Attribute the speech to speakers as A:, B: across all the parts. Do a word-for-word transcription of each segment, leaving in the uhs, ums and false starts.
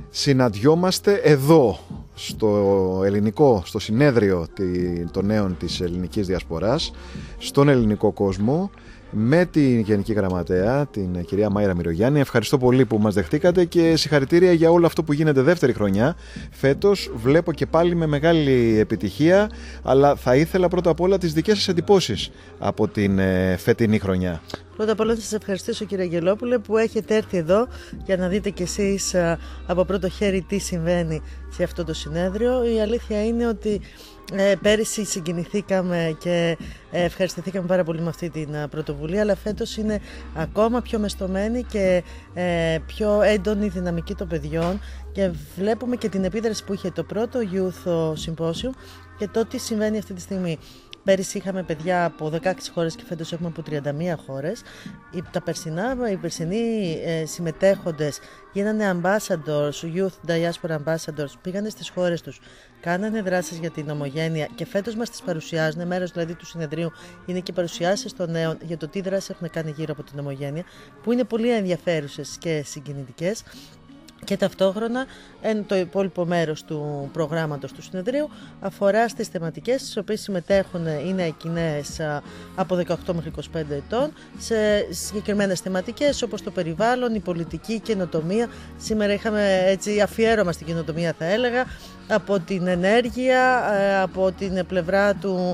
A: Συναντιόμαστε εδώ, στο ελληνικό, στο συνέδριο των νέων της ελληνικής διασποράς, στον ελληνικό κόσμο, με την Γενική Γραμματέα, την κυρία Μάιρα Μυρογιάννη. Ευχαριστώ πολύ που μας δεχτήκατε και συγχαρητήρια για όλο αυτό που γίνεται δεύτερη χρονιά. Φέτος βλέπω και πάλι με μεγάλη επιτυχία, αλλά θα ήθελα πρώτα απ' όλα τις δικές σας εντυπώσεις από την ε, φετινή χρονιά.
B: Πρώτα απ' όλα θα σας ευχαριστήσω, κύριε Αγγελόπουλε, που έχετε έρθει εδώ για να δείτε κι εσείς από πρώτο χέρι τι συμβαίνει σε αυτό το συνέδριο. Η αλήθεια είναι ότι ε, πέρυσι συγκινηθήκαμε και ε, ευχαριστηθήκαμε πάρα πολύ με αυτή την πρωτοβουλία, αλλά φέτος είναι ακόμα πιο μεστομένη και ε, πιο έντονη η δυναμική των παιδιών και βλέπουμε και την επίδραση που είχε το πρώτο Youth Symposium και το τι συμβαίνει αυτή τη στιγμή. Πέρυσι είχαμε παιδιά από δεκαέξι χώρες και φέτος έχουμε από τριάντα μία χώρες. Τα περσινά, οι περσινοί ε, συμμετέχοντες γίνανε ambassadors, youth diaspora ambassadors, πήγανε στις χώρες τους, κάνανε δράσεις για την ομογένεια και φέτος μας τις παρουσιάζουν. Μέρος δηλαδή του συνεδρίου είναι και παρουσιάσεις των νέων για το τι δράσεις έχουν κάνει γύρω από την ομογένεια, που είναι πολύ ενδιαφέρουσες και συγκινητικές. Και ταυτόχρονα το υπόλοιπο μέρος του προγράμματος του συνεδρίου αφορά στις θεματικές στις οποίες συμμετέχουν οι νέοι κοινές από δεκαοκτώ μέχρι είκοσι πέντε ετών σε συγκεκριμένες θεματικές όπως το περιβάλλον, η πολιτική, η καινοτομία. Σήμερα είχαμε έτσι αφιέρωμα στην καινοτομία, θα έλεγα, από την ενέργεια, από την πλευρά του,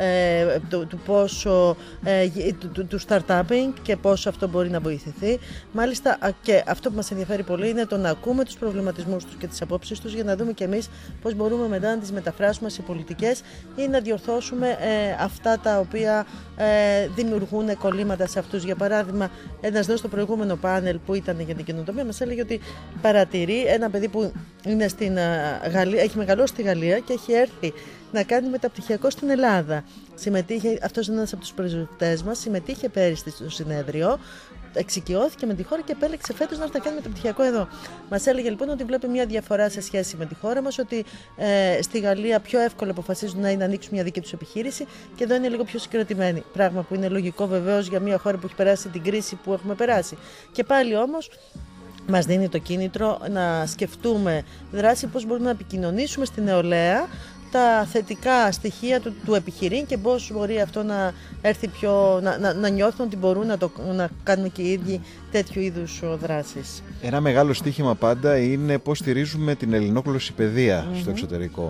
B: του, του πόσο του, του startupping και πόσο αυτό μπορεί να βοηθηθεί. Μάλιστα, και αυτό που μας ενδιαφέρει πολύ είναι το να ακούμε τους προβληματισμούς τους και τις απόψεις τους για να δούμε και εμείς πώς μπορούμε μετά να τις μεταφράσουμε σε πολιτικές ή να διορθώσουμε ε, αυτά τα οποία ε, δημιουργούν κολλήματα σε αυτούς. Για παράδειγμα, ένας εδώ στο προηγούμενο πάνελ που ήταν για την καινοτομία μας έλεγε ότι παρατηρεί ένα παιδί που είναι στην uh, Γαλλία, έχει μεγαλώσει στη Γαλλία και έχει έρθει να κάνει μεταπτυχιακό στην Ελλάδα. Συμμετείχε, αυτός είναι ένας από τους πρεσβευτές μας, συμμετείχε πέρυσι στο συνέδριο, εξοικειώθηκε με τη χώρα και επέλεξε φέτος να έρθει να κάνει μεταπτυχιακό εδώ. Μας έλεγε λοιπόν ότι βλέπει μια διαφορά σε σχέση με τη χώρα μας, ότι ε, στη Γαλλία πιο εύκολα αποφασίζουν να, να ανοίξουν μια δική τους επιχείρηση και εδώ είναι λίγο πιο συγκρατημένοι. Πράγμα που είναι λογικό βεβαίως για μια χώρα που έχει περάσει την κρίση που έχουμε περάσει. Και πάλι όμως μας δίνει το κίνητρο να σκεφτούμε δράση, πώς μπορούμε να επικοινωνήσουμε στη νεολαία τα θετικά στοιχεία του, του επιχειρήν και πώς μπορεί αυτό να έρθει πιο, να, να, να νιώθουν ότι μπορούν να, το, να κάνουν και οι ίδιοι τέτοιου είδους δράσεις.
A: Ένα μεγάλο στοίχημα πάντα είναι πώς στηρίζουμε την ελληνόγλωσση παιδεία mm-hmm. στο εξωτερικό.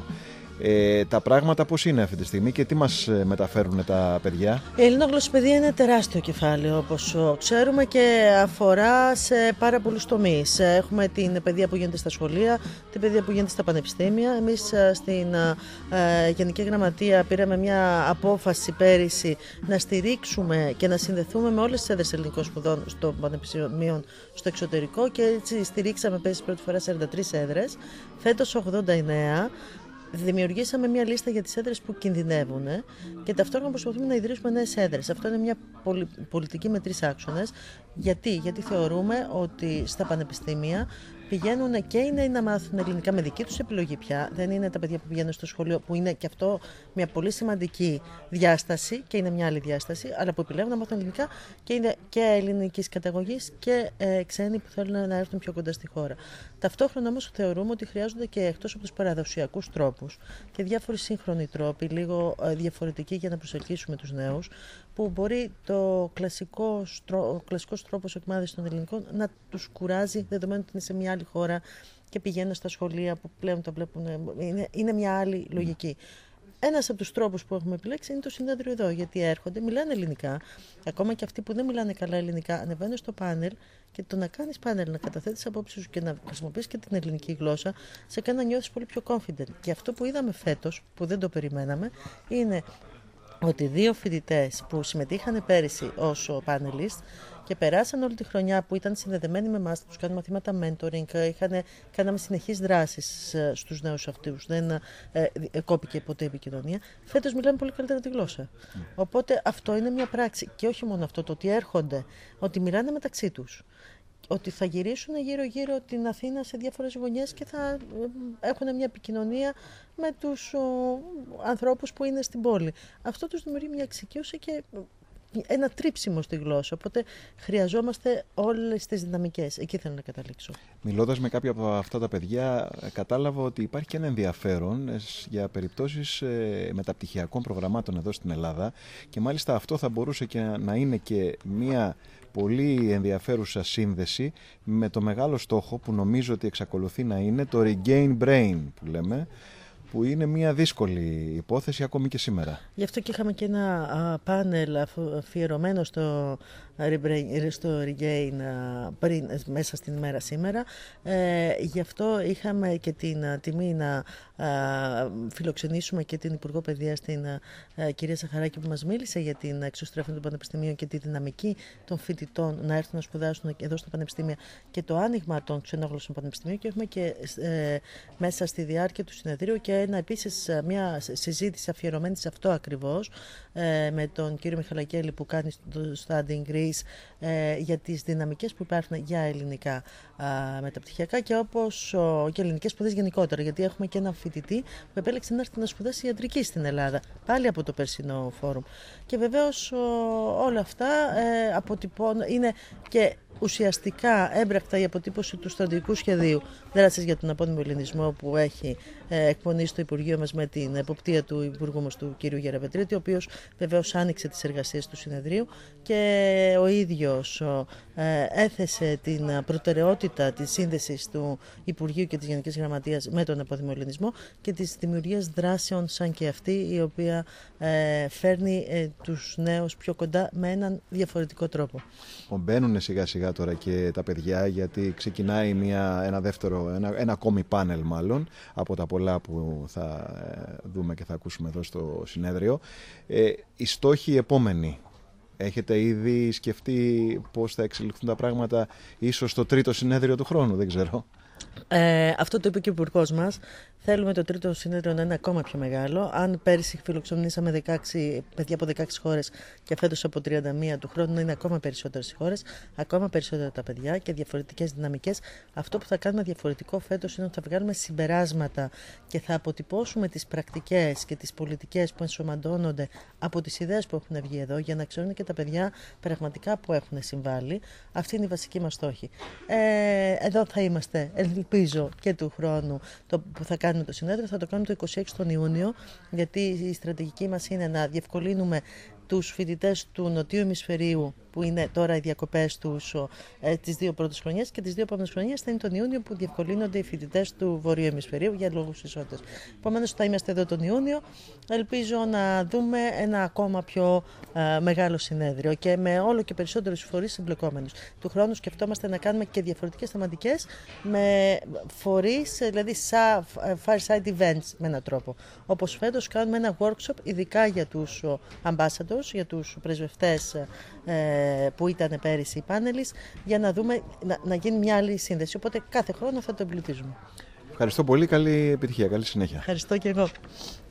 A: Ε, τα πράγματα πώς είναι αυτή τη στιγμή και τι μας μεταφέρουν τα παιδιά?
B: Η ελληνόγλωσση παιδεία είναι τεράστιο κεφάλαιο, όπως ξέρουμε, και αφορά σε πάρα πολλούς τομείς. Έχουμε την παιδεία που γίνεται στα σχολεία, την παιδεία που γίνεται στα πανεπιστήμια. Εμείς στην ε, Γενική Γραμματεία πήραμε μια απόφαση πέρυσι να στηρίξουμε και να συνδεθούμε με όλες τις έδρες ελληνικών σπουδών στο πανεπιστήμιο στο εξωτερικό και έτσι στηρίξαμε πέρυσι πρώτη φορά σαράντα τρεις έδρες, φέτος ογδόντα εννέα. Δημιουργήσαμε μια λίστα για τις έδρες που κινδυνεύουν και ταυτόχρονα προσπαθούμε να ιδρύσουμε νέες έδρες. Αυτό είναι μια πολιτική με τρεις άξονες. Γιατί? Γιατί θεωρούμε ότι στα πανεπιστήμια πηγαίνουν και οι νέοι να μάθουν ελληνικά με δική τους επιλογή πια. Δεν είναι τα παιδιά που πηγαίνουν στο σχολείο, που είναι και αυτό μια πολύ σημαντική διάσταση και είναι μια άλλη διάσταση, αλλά που επιλέγουν να μάθουν ελληνικά και είναι και ελληνικής καταγωγής και ε, ξένοι που θέλουν να έρθουν πιο κοντά στη χώρα. Ταυτόχρονα όμως θεωρούμε ότι χρειάζονται και εκτός από τους παραδοσιακούς τρόπους και διάφοροι σύγχρονοι τρόποι, λίγο ε, διαφορετικοί για να προσελκύσουμε τους νέους, που μπορεί το κλασικό, ο κλασικός τρόπος εκμάθησης των ελληνικών να τους κουράζει, δεδομένου ότι είναι σε μια άλλη χώρα και πηγαίνουν στα σχολεία που πλέον τα βλέπουν. Είναι, είναι μια άλλη λογική. Ένας από τους τρόπους που έχουμε επιλέξει είναι το συνέδριο εδώ, γιατί έρχονται, μιλάνε ελληνικά. Ακόμα και αυτοί που δεν μιλάνε καλά ελληνικά ανεβαίνουν στο πάνελ και το να κάνεις πάνελ, να καταθέτεις απόψεις σου και να χρησιμοποιείς και την ελληνική γλώσσα, σε κάνει να νιώθεις πολύ πιο confident. Και αυτό που είδαμε φέτος, που δεν το περιμέναμε, είναι ότι δύο φοιτητές που συμμετείχαν πέρυσι ως panelist και περάσαν όλη τη χρονιά που ήταν συνδεδεμένοι με εμάς, τους κάνουμε μαθήματα mentoring, είχαν, κάναμε συνεχείς δράσεις στους νέους αυτούς, δεν ε, κόπηκε ποτέ η επικοινωνία, φέτος μιλάμε πολύ καλύτερα τη γλώσσα. Mm. Οπότε αυτό είναι μια πράξη και όχι μόνο αυτό, το ότι έρχονται, ότι μιλάνε μεταξύ τους. Ότι θα γυρίσουν γύρω-γύρω την Αθήνα σε διάφορες γωνιές και θα έχουν μια επικοινωνία με τους ο, ανθρώπους που είναι στην πόλη. Αυτό τους δημιουργεί μια εξοικείωση και ένα τρίψιμο στη γλώσσα. Οπότε χρειαζόμαστε όλες τις δυναμικές. Εκεί θέλω να καταλήξω.
A: Μιλώντας με κάποια από αυτά τα παιδιά, κατάλαβα ότι υπάρχει και ένα ενδιαφέρον για περιπτώσεις μεταπτυχιακών προγραμμάτων εδώ στην Ελλάδα και μάλιστα αυτό θα μπορούσε και να είναι και μια πολύ ενδιαφέρουσα σύνδεση με το μεγάλο στόχο που νομίζω ότι εξακολουθεί να είναι το Regain Brain που λέμε, που είναι μια δύσκολη υπόθεση ακόμη και σήμερα.
B: Γι' αυτό και είχαμε και ένα α, πάνελ αφιερωμένο στο, στο Regain α, πριν, μέσα στην ημέρα σήμερα. Ε, γι' αυτό είχαμε και την α, τιμή να α, φιλοξενήσουμε και την Υπουργό Παιδείας, την α, κυρία Ζαχαράκη, που μας μίλησε για την εξωστρέφεια των πανεπιστημίων και τη δυναμική των φοιτητών να έρθουν να σπουδάσουν εδώ στο πανεπιστήμιο και το άνοιγμα των ξενόγλωσσων πανεπιστημίων. Και έχουμε και ε, μέσα στη διάρκεια του συνεδρίου και ένα, επίσης μια συζήτηση αφιερωμένη σε αυτό ακριβώς ε, με τον κύριο Μιχαλακέλη που κάνει το Studying Greece ε, για τις δυναμικές που υπάρχουν για ελληνικά ε, μεταπτυχιακά και όπως ο, και ελληνικές σπουδές γενικότερα, γιατί έχουμε και ένα φοιτητή που επέλεξε να έρθει να σπουδάσει ιατρική στην Ελλάδα πάλι από το περσινό φόρουμ. Και βεβαίως ο, όλα αυτά ε, αποτυπώνουν, είναι και ουσιαστικά έμπρακτα η αποτύπωση του στρατηγικού σχεδίου δράσης για τον απόνιμο ελληνισμό που έχει ε, εκπονήσει το Υπουργείο μας με την εποπτεία του Υπουργού μας, του κ. Γεραπετρίτη, ο οποίος βεβαίως άνοιξε τις εργασίες του συνεδρίου και ο ίδιος ε, έθεσε την προτεραιότητα της σύνδεσης του Υπουργείου και της Γενικής Γραμματείας με τον απόνιμο ελληνισμό και της δημιουργίας δράσεων σαν και αυτή, η οποία ε, φέρνει ε, τους νέους πιο κοντά με έναν διαφορετικό τρόπο.
A: Μπαίνουν σιγά σιγά τώρα και τα παιδιά, γιατί ξεκινάει μια, ένα δεύτερο, ένα, ένα ακόμη πάνελ μάλλον από τα πολλά που θα δούμε και θα ακούσουμε εδώ στο συνέδριο. Ε, οι στόχοι επόμενοι. Έχετε ήδη σκεφτεί πώς θα εξελιχθούν τα πράγματα ίσως στο τρίτο συνέδριο του χρόνου, δεν ξέρω.
B: Ε, αυτό το είπε και ο Υπουργός μας. Θέλουμε το τρίτο συνέδριο να είναι ακόμα πιο μεγάλο. Αν πέρυσι φιλοξενήσαμε δεκαέξι παιδιά από δεκαέξι χώρες και φέτος από τριάντα μία, του χρόνου να είναι ακόμα περισσότερες οι χώρες, ακόμα περισσότερα τα παιδιά και διαφορετικές δυναμικές. Αυτό που θα κάνουμε διαφορετικό φέτος είναι ότι θα βγάλουμε συμπεράσματα και θα αποτυπώσουμε τις πρακτικές και τις πολιτικές που ενσωματώνονται από τις ιδέες που έχουν βγει εδώ, για να ξέρουν και τα παιδιά πραγματικά που έχουν συμβάλει. Αυτή είναι η βασική μας στόχη. Ε, εδώ θα είμαστε, ελπίζω, και του χρόνου το που θα κάνουμε το συνέδριο. Θα το κάνουμε το είκοσι έξι τον Ιούνιο, γιατί η στρατηγική μας είναι να διευκολύνουμε τους φοιτητές του Νοτιού Ημισφαιρίου, που είναι τώρα οι διακοπές τους ε, τις δύο πρώτες χρονιές, και τις δύο επόμενες χρονιές θα είναι τον Ιούνιο που διευκολύνονται οι φοιτητές του Βορείου Ημισφαιρίου για λόγους ισότητας. Επομένως θα είμαστε εδώ τον Ιούνιο. Ελπίζω να δούμε ένα ακόμα πιο ε, μεγάλο συνέδριο και με όλο και περισσότερους φορείς συμπλεκόμενους. Του χρόνου σκεφτόμαστε να κάνουμε και διαφορετικές θεματικές με φορείς, δηλαδή σαν fireside events με έναν τρόπο. Όπως φέτος κάνουμε ένα workshop ειδικά για τους ambassadors, για τους πρεσβευτές ε, που ήταν πέρυσι οι πάνελις, για να δούμε, να, να γίνει μια άλλη σύνδεση. Οπότε κάθε χρόνο θα το εμπλουτίζουμε.
A: Ευχαριστώ πολύ, καλή επιτυχία, καλή συνέχεια.
B: Ευχαριστώ και εγώ.